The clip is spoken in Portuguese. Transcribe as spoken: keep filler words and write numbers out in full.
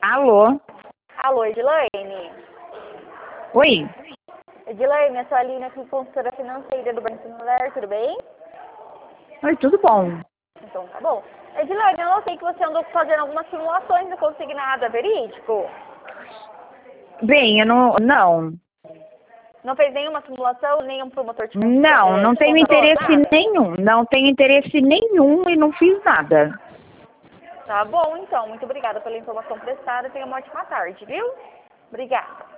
Alô? Alô, Edilene? Oi? Edilene, eu sou a Aline aqui, consultora financeira do Banco Mulher, tudo bem? Oi, tudo bom? Então tá bom. Edilene, eu notei que você andou fazendo algumas simulações do consignado, é verídico? Bem, eu não... Não. Não fez nenhuma simulação, nenhum promotor te Não, não te tenho contatou interesse nada? nenhum. Não tenho interesse nenhum e não fiz nada. Tá bom, então. Muito obrigada pela informação prestada. Tenha uma ótima tarde, viu? Obrigada.